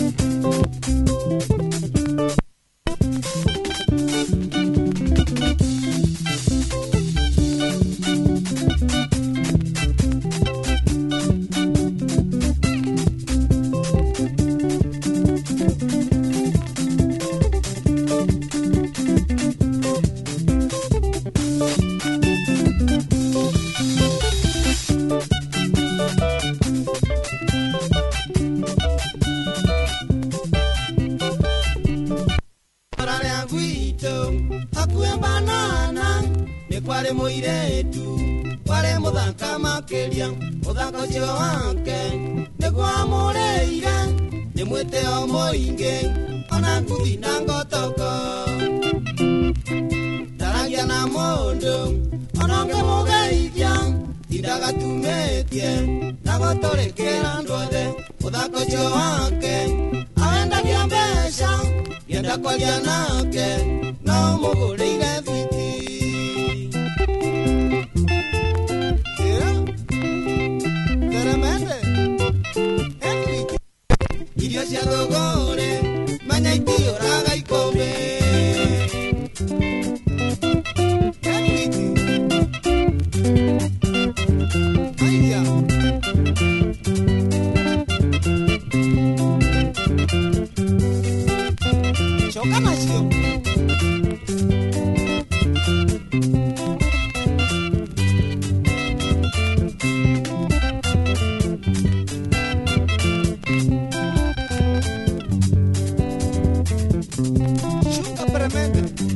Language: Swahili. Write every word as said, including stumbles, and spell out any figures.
Akue banana ni kware muiretu kware muthaka makiria muthaka ucio wake niguo mureire ni mwite o muingi ona nguthi na ngotoko ndaragia na mundu ona ngimugeithia ndagatumetie na gotorekera andu othe muthaka ucio wake awendagia mbeca yenda kwaria nake no mugurire biti Teramende Enrique irio cia thogore manya itioraga ikome Enrique Aiya Choka nacio Chuca tremenda.